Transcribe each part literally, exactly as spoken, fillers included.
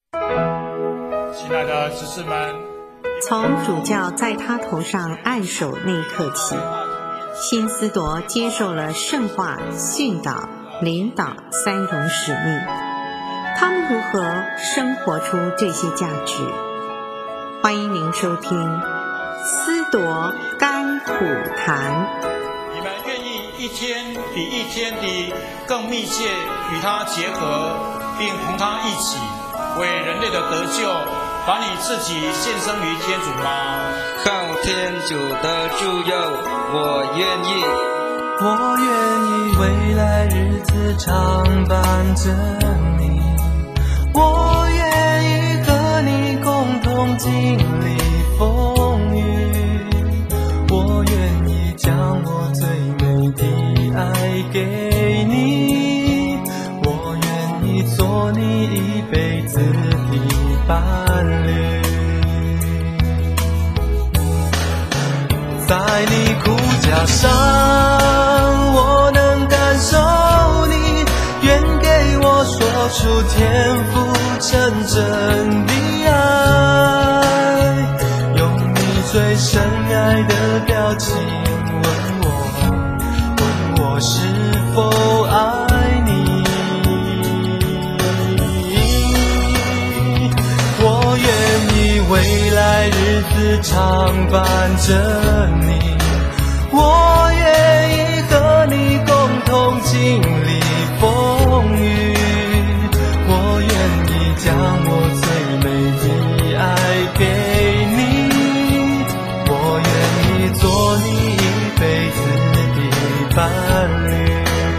亲爱的执事们， 从主教在他头上按手那一刻起，新思铎接受了圣化、训导、领导三荣使命。他们如何生活出这些价值？欢迎您收听思铎甘苦谈。 你们愿意一天比一天地更密切与他结合，并同他一起为人类的得救，把你自己献身于天主吗？ 靠天主的助佑，我愿意。 我愿意未来日子常伴着你，我愿意和你共同经历风雨，我愿意将我最美的爱给你，我愿意做你一辈子的伴侣。在你骨架上，我能感受你，愿给我说出天赋真正的爱，用你最深爱的表情问我，问我是否爱你。我愿意未来日子常伴着你，我愿意和你共同经历风雨，我愿意将我最美的爱给你，我愿意做你一辈子的伴侣。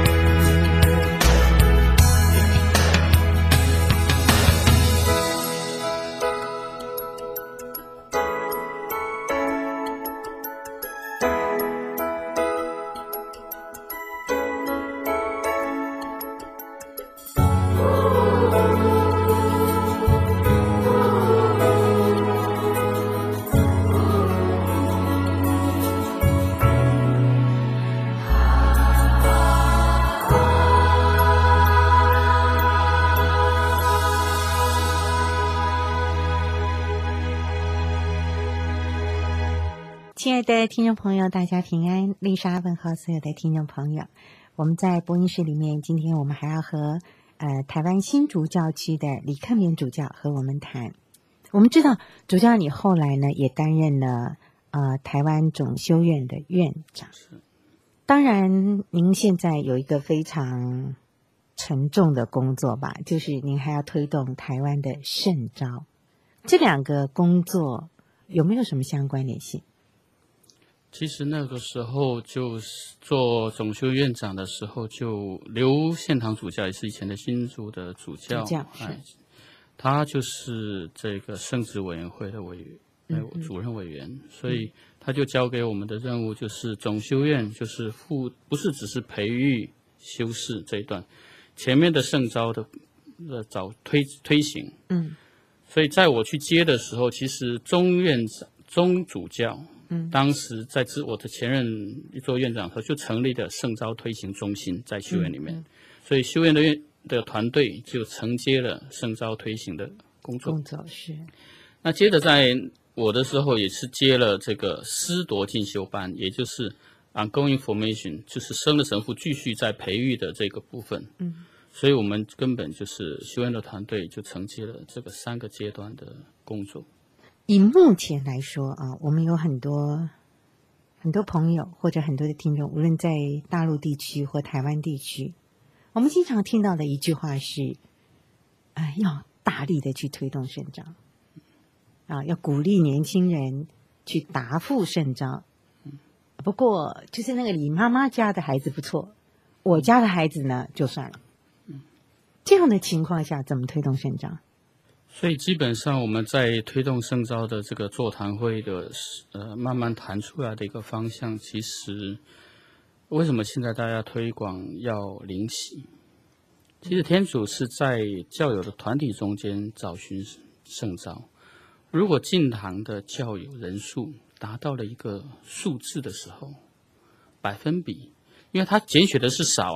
亲爱的听众朋友，大家平安，丽莎问候所有的听众朋友。我们在播音室里面，今天我们还要和呃台湾新竹教区的李克勉主教和我们谈。我们知道主教你后来呢也担任了呃台湾总修院的院长，当然您现在有一个非常沉重的工作吧，就是您还要推动台湾的圣召，这两个工作有没有什么相关联性？ 其实那个时候就是做总修院长的时候，就刘献堂主教也是以前的新竹的主教， 主教哎，他就是这个圣职委员会的委员、嗯嗯、主任委员，所以他就交给我们的任务就是总修院就是负不是只是培育修士这一段，前面的圣召的呃早推推行，嗯，所以在我去接的时候，其实中院长、中主教。嗯，当时在我的前任做院长的时候，就成立了圣召推行中心在修院里面，嗯嗯、所以修院的院的团队就承接了圣召推行的工作。 工作是。 那接着在我的时候，也是接了这个思铎进修班，也就是 ongoing formation， 就是升了神父继续在培育的这个部分。嗯，所以我们根本就是修院的团队就承接了这个三个阶段的工作。 以目前来说啊，我们有很多很多朋友或者很多的听众，无论在大陆地区或台湾地区，我们经常听到的一句话是，哎，要大力的去推动圣召，啊，要鼓励年轻人去答复圣召。不过，就是那个李妈妈家的孩子不错，我家的孩子呢就算了。这样的情况下，怎么推动圣召？ 所以基本上我们在推动圣召的这个座谈会的呃慢慢谈出来的一个方向，其实为什么现在大家推广要灵洗？其实天主是在教友的团体中间找寻圣召。如果进堂的教友人数达到了一个数字的时候，百分比，因为他拣选的是少啊，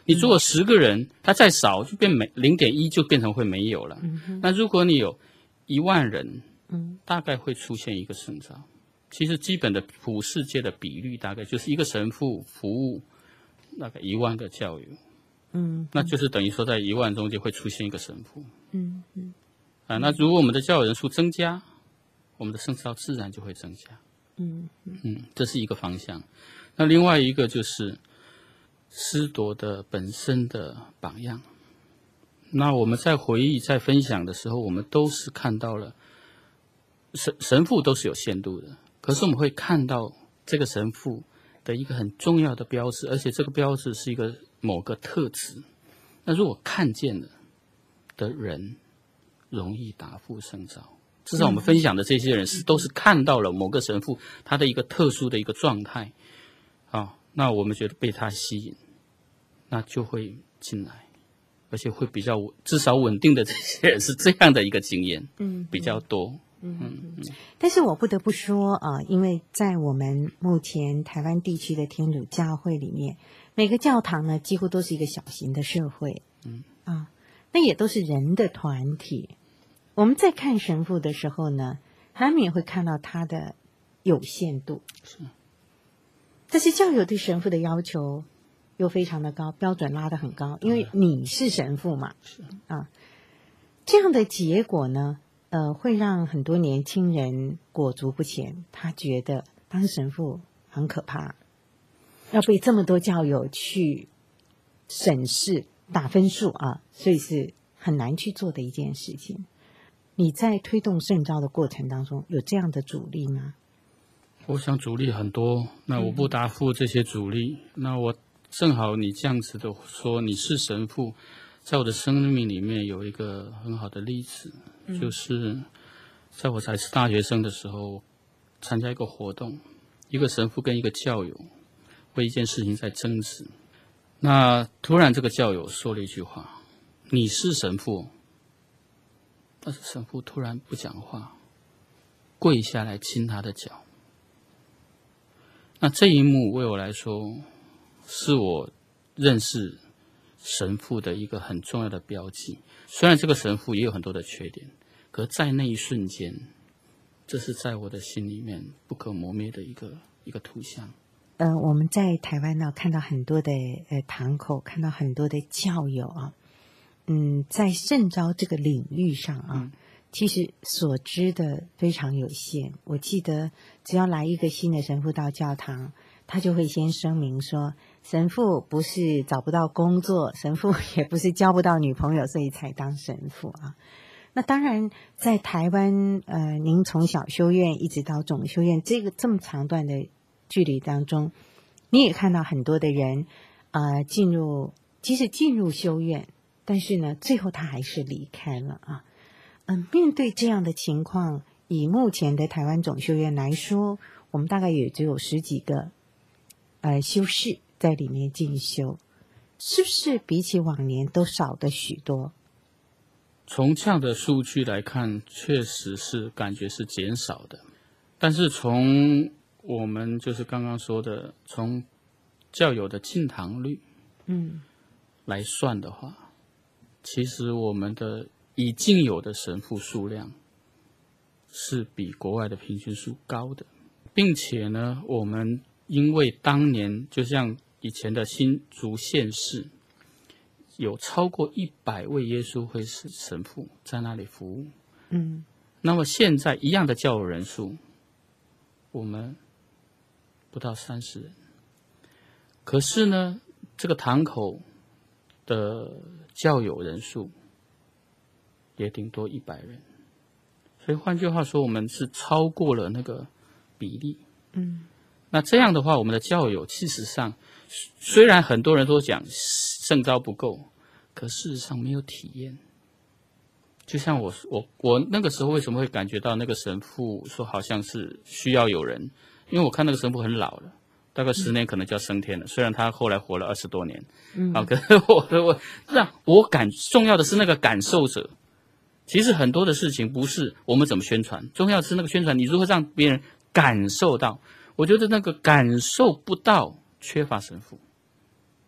你如果十个人，他再少就变没零点一，就变成会没有了。嗯、那如果你有一万人，嗯，大概会出现一个圣召。其实基本的普世界的比率大概就是一个神父服务大概一万个教友，嗯，那就是等于说在一万中间会出现一个神父，嗯嗯，啊，那如果我们的教友人数增加，我们的圣召自然就会增加，嗯嗯，这是一个方向。那另外一个就是司铎的本身的榜样。那我们在回忆在分享的时候，我们都是看到了神神父都是有限度的。可是我们会看到这个神父的一个很重要的标志，而且这个标志是一个某个特质。那如果看见了的人，容易答复圣召。至少我们分享的这些人是都是看到了某个神父他的一个特殊的一个状态，啊，那我们觉得被他吸引，那就会进来，而且会比较至少稳定的这些人是这样的一个经验，嗯，比较多。 嗯嗯，但是我不得不说啊、呃，因为在我们目前台湾地区的天主教会里面，每个教堂呢几乎都是一个小型的社会，嗯啊，那也都是人的团体。我们在看神父的时候呢，他们也会看到他的有限度，是。但是教友对神父的要求又非常的高，标准拉得很高，因为你是神父嘛，是啊，这样的结果呢。呃，会让很多年轻人裹足不前，他觉得当神父很可怕，要被这么多教友去审视、打分数啊，所以是很难去做的一件事情。你在推动圣召的过程当中，有这样的阻力吗？ 我想阻力很多，那我不答复这些阻力。嗯、那我正好你这样子的说你是神父，在我的生命里面有一个很好的例子。就是在我才是大学生的时候，参加一个活动，一个神父跟一个教友为一件事情在争执。那突然这个教友说了一句话：“你是神父。”但是神父突然不讲话，跪下来亲他的脚。那这一幕为我来说，是我认识神父的一个很重要的标记。虽然这个神父也有很多的缺点，可在那一瞬间，这是在我的心里面不可磨灭的一个一个图像。 呃，我们在台湾呢看到很多的呃堂口，看到很多的教友啊，嗯，在圣召这个领域上啊，嗯、其实所知的非常有限。我记得只要来一个新的神父到教堂，他就会先声明说，神父不是找不到工作，神父也不是交不到女朋友，所以才当神父啊。那当然，在台湾，呃，您从小修院一直到总修院，这个这么长段的距离当中，你也看到很多的人，呃，进入，即使进入修院，但是呢，最后他还是离开了啊。嗯、呃，面对这样的情况，以目前的台湾总修院来说，我们大概也只有十几个。呃，修士在里面进修，是不是比起往年都少的许多？ 从这样的数据来看，确实是感觉是减少的。但是从我们就是刚刚说的，从教友的进堂率，嗯，来算的话，其实我们的已经有的神父数量是比国外的平均数高的，并且呢，我们。因为当年就像以前的新竹县市，有超过一百位耶稣会士神父在那里服务。嗯，那么现在一样的教友人数，我们不到三十人。可是呢，这个堂口的教友人数也顶多一百人。所以换句话说，我们是超过了那个比例。嗯。那这样的话，我们的教友事实上，虽然很多人都讲圣召不够，可事实上没有体验。就像我我我那个时候为什么会感觉到那个神父说好像是需要有人，因为我看那个神父很老了，大概十年可能就要升天了。嗯、虽然他后来活了二十多年，嗯，啊，可是我我让我感重要的是那个感受者。其实很多的事情不是我们怎么宣传，重要的是那个宣传你如何让别人感受到。我觉得那个感受不到，缺乏神父。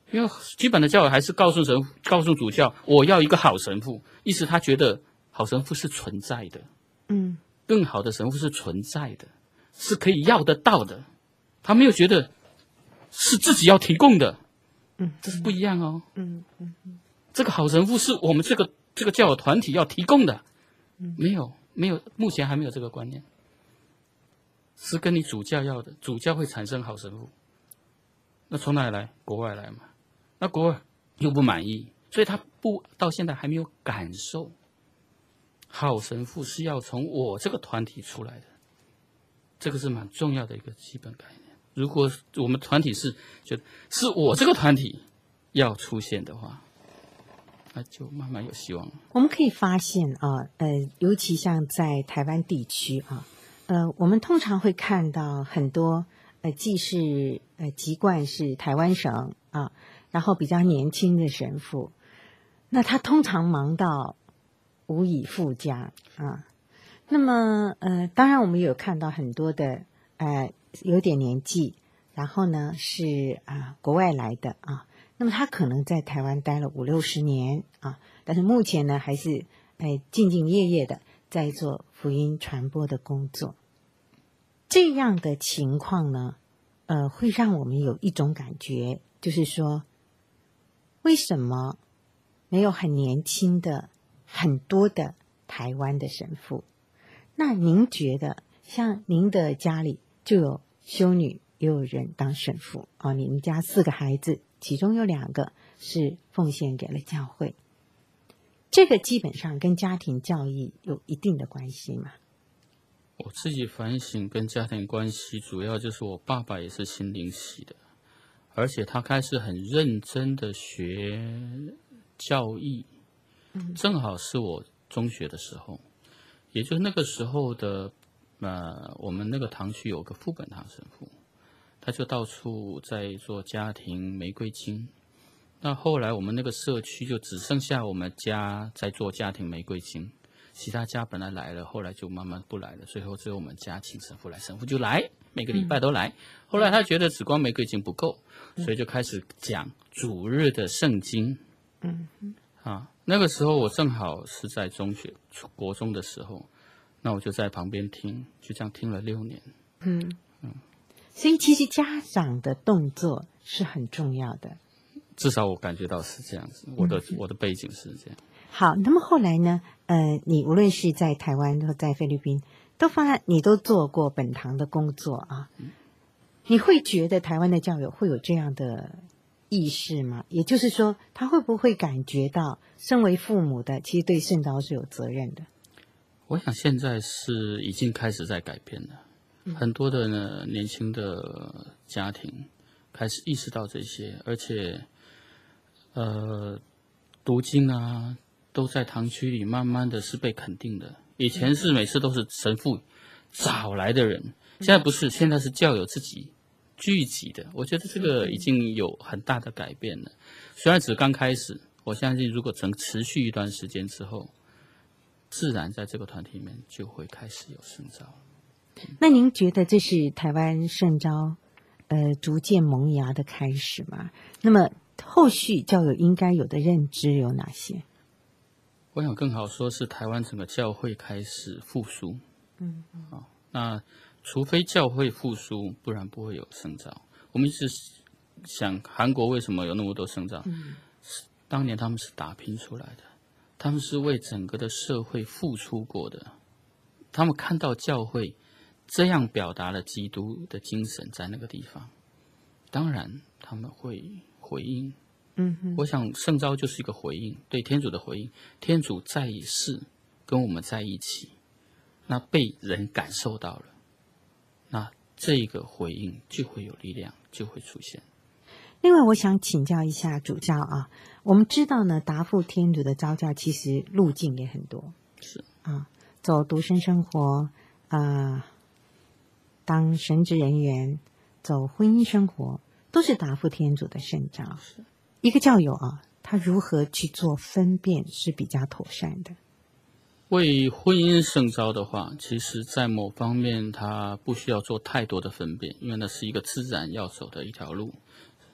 因为基本的教友还是告诉神告诉主教，我要一个好神父，意思他觉得好神父是存在的， 嗯， 更好的神父是存在的，是可以要得到的，他没有觉得是自己要提供的， 嗯， 这是不一样哦， 嗯嗯嗯， 这个好神父是我们这个这个教友团体要提供的，没有没有，目前还没有这个观念，是跟你主教要的，主教会产生好神父，那从哪里来？国外来嘛，那国外又不满意，所以他不到现在还没有感受，好神父是要从我这个团体出来的，这个是蛮重要的一个基本概念。如果我们团体是觉得是我这个团体要出现的话，那就慢慢有希望了。 我们可以发现啊，呃，尤其像在台湾地区啊，呃，我们通常会看到很多呃，既是呃籍贯是台湾省啊，然后比较年轻的神父，那他通常忙到无以复加啊。那么呃，当然我们有看到很多的呃有点年纪，然后呢是啊、呃、国外来的啊。那么他可能在台湾待了五六十年啊，但是目前呢还是哎兢兢业业的在做福音传播的工作。这样的情况呢，呃，会让我们有一种感觉，就是说，为什么没有很年轻的很多的台湾的神父？那您觉得，像您的家里就有修女，也有人当神父啊？你们家四个孩子，其中有两个是奉献给了教会，这个基本上跟家庭教育有一定的关系嘛？ 我自己反省跟家庭关系，主要就是我爸爸也是心灵系的，而且他开始很认真的学教义，正好是我中学的时候，也就是那个时候的，呃，我们那个堂区有个副本堂神父，他就到处在做家庭玫瑰经。那后来我们那个社区就只剩下我们家在做家庭玫瑰经。其他家本来来了，后来就慢慢不来了，最后只有我们家请神父来，神父就来，每个礼拜都来。后来他觉得只光玫瑰经不够，所以就开始讲主日的圣经。 嗯啊，那个时候我正好是在中学国中的时候，那我就在旁边听，就这样听了六年。 嗯嗯，所以其实家长的动作是很重要的。 至少我感觉到是这样子，我的、嗯、我的背景是这样。 好，那么后来呢？呃，你无论是在台湾或在菲律宾，都发现你都做过本堂的工作啊。嗯、你会觉得台湾的教友会有这样的意识吗？也就是说，他会不会感觉到，身为父母的，其实对圣召是有责任的？ 我想现在是已经开始在改变了，嗯、很多的呢年轻的家庭开始意识到这些，而且，呃，读经啊。都在堂区里慢慢的是被肯定的，以前是每次都是神父找来的人，现在不是，现在是教友自己聚集的，我觉得这个已经有很大的改变了。虽然只刚开始，我相信如果能持续一段时间之后，自然在这个团体里面就会开始有圣召。 那您觉得这是台湾圣召呃逐渐萌芽的开始吗？那么后续教友应该有的认知有哪些？ 我想更好说是台湾整个教会开始复苏， 嗯， 啊，那除非教会复苏，不然不会有圣召。我们一直想韩国为什么有那么多圣召？嗯，当年他们是打拼出来的，他们是为整个的社会付出过的，他们看到教会这样表达了基督的精神在那个地方，当然他们会回应。 嗯哼， 我想圣召就是一个回应，对天主的回应。天主在世，跟我们在一起，那被人感受到了，那这个回应就会有力量，就会出现。 另外，我想请教一下主教啊，我们知道呢，答复天主的召教其实路径也很多， 是啊，走独身生活啊、呃，当神职人员，走婚姻生活，都是答复天主的圣召。 是。 一个教友啊，他如何去做分辨是比较妥善的？ 为婚姻圣召的话，其实在某方面他不需要做太多的分辨，因为那是一个自然要走的一条路。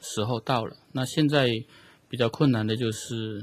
时候到了。那现在比较困难的就是，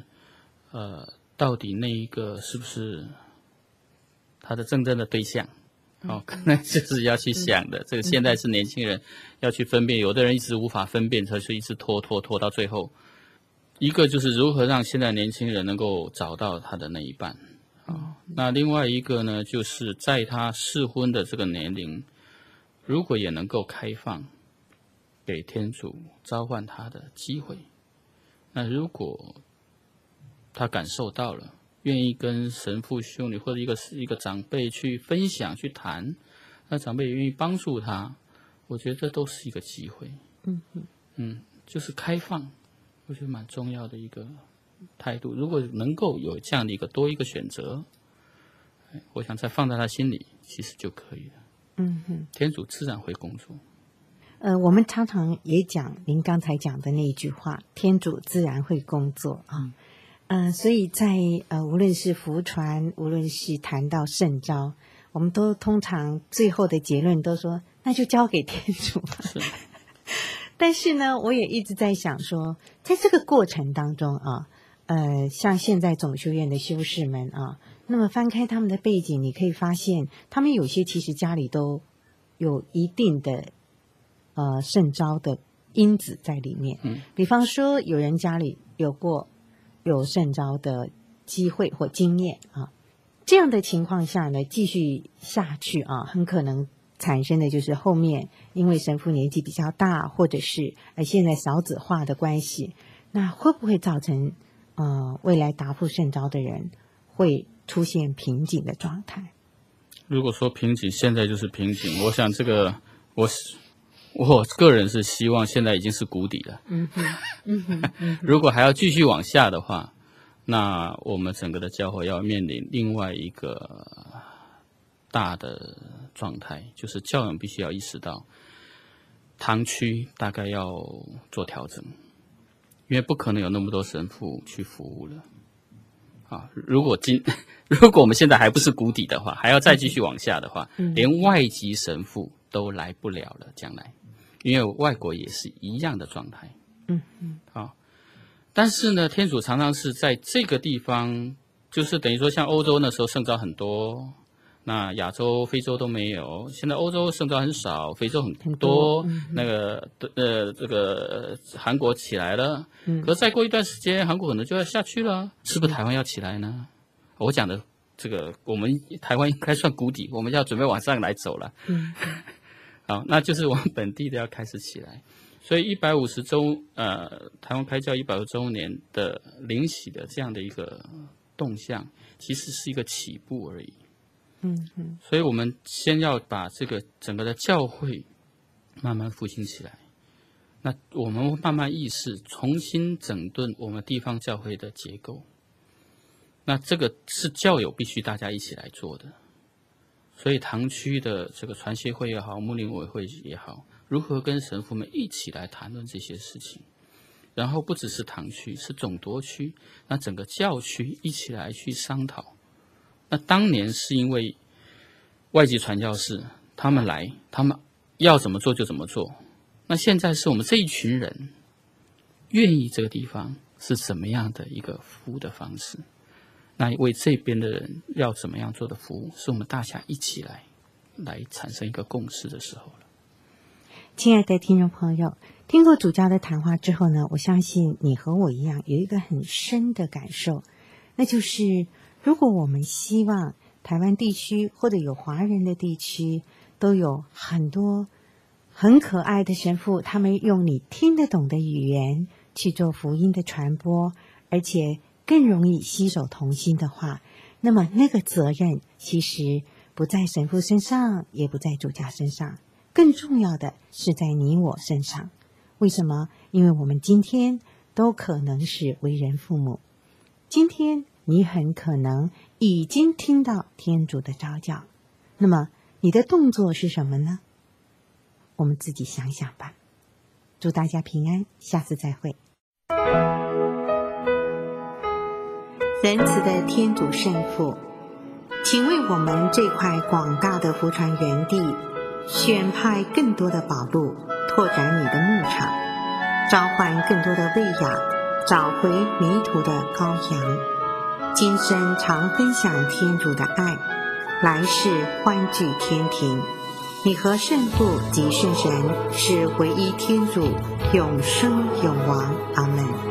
呃，到底那一个是不是他的真正的对象？哦，可能就是要去想的。这个现在是年轻人要去分辨，有的人一直无法分辨，他就一直拖拖拖到最后。一个就是如何让现在年轻人能够找到他的那一半啊、哦。那另外一个呢，就是在他适婚的这个年龄，如果也能够开放给天主召唤他的机会，那如果他感受到了，愿意跟神父、修女或者一个一个长辈去分享、去谈，那长辈也愿意帮助他，我觉得这都是一个机会。 嗯嗯嗯，就是开放，我觉得蛮重要的一个态度。如果能够有这样的一个多一个选择，我想再放在他心里，其实就可以了。 嗯嗯， 天主自然会工作。 呃，我们常常也讲您刚才讲的那一句话，天主自然会工作啊。嗯呃，所以在呃，无论是福传，无论是谈到圣召，我们都通常最后的结论都说，那就交给天主吧。 是。 但是呢，我也一直在想说，在这个过程当中啊，呃，像现在总修院的修士们啊，那么翻开他们的背景，你可以发现，他们有些其实家里都有一定的呃圣召的因子在里面。嗯，比方说，有人家里有过有圣召的机会或经验啊，这样的情况下呢，继续下去啊，很可能产生的就是后面因为神父年纪比较大，或者是呃现在少子化的关系，那会不会造成呃未来答复圣召的人会出现瓶颈的状态？ 如果说瓶颈，现在就是瓶颈。我想这个我是。我个人是希望现在已经是谷底了。嗯哼，嗯哼，嗯哼如果还要继续往下的话，那我们整个的教会要面临另外一个大的状态，就是教友必须要意识到，堂区大概要做调整，因为不可能有那么多神父去服务了。啊，如果今如果我们现在还不是谷底的话，还要再继续往下的话，嗯、连外籍神父都来不了了，将来。因为外国也是一样的状态， 嗯嗯， 好，但是呢，天主常常是在这个地方，就是等于说，像欧洲那时候圣召很多，那亚洲、非洲都没有，现在欧洲圣召很少，非洲很多， 很多嗯、 那个呃这个韩国起来了， 嗯， 可是再过一段时间，韩国可能就要下去了，是不是台湾要起来呢？我讲的这个，我们台湾应该算谷底，我们要准备往上来走了， 嗯。 好，那就是我们本地的要开始起来，所以一百五十周呃台湾开教一百五十周年的灵洗的这样的一个动向，其实是一个起步而已。 嗯嗯， 所以我们先要把这个整个的教会慢慢复兴起来，那我们会慢慢意识，重新整顿我们地方教会的结构。那这个是教友必须大家一起来做的。所以堂区的这个传协会也好，牧灵委会也好，如何跟神父们一起来谈论这些事情，然后不只是堂区，是总铎区，那整个教区一起来去商讨。那当年是因为外籍传教士他们来，他们要怎么做就怎么做。那现在是我们这一群人愿意这个地方是怎么样的一个服务的方式。那为这边的人要怎么样做的服务，是我们大家一起来来产生一个共识的时候了。 亲爱的听众朋友，听过主教的谈话之后呢，我相信你和我一样有一个很深的感受，那就是如果我们希望台湾地区或者有华人的地区都有很多很可爱的神父，他们用你听得懂的语言去做福音的传播，而且更容易携手同心的话，那么那个责任其实不在神父身上，也不在主教身上，更重要的是在你我身上。为什么？因为我们今天都可能是为人父母，今天你很可能已经听到天主的召叫，那么你的动作是什么呢？我们自己想想吧。祝大家平安，下次再会。仁慈的天主圣父，请为我们这块广大的福传园地选派更多的宝路，拓展你的牧场， 召唤更多的喂养，找回迷途的羔羊。今生常分享天主的爱，来世欢聚天庭。你和圣父及圣神是唯一天主，永生永王。阿们。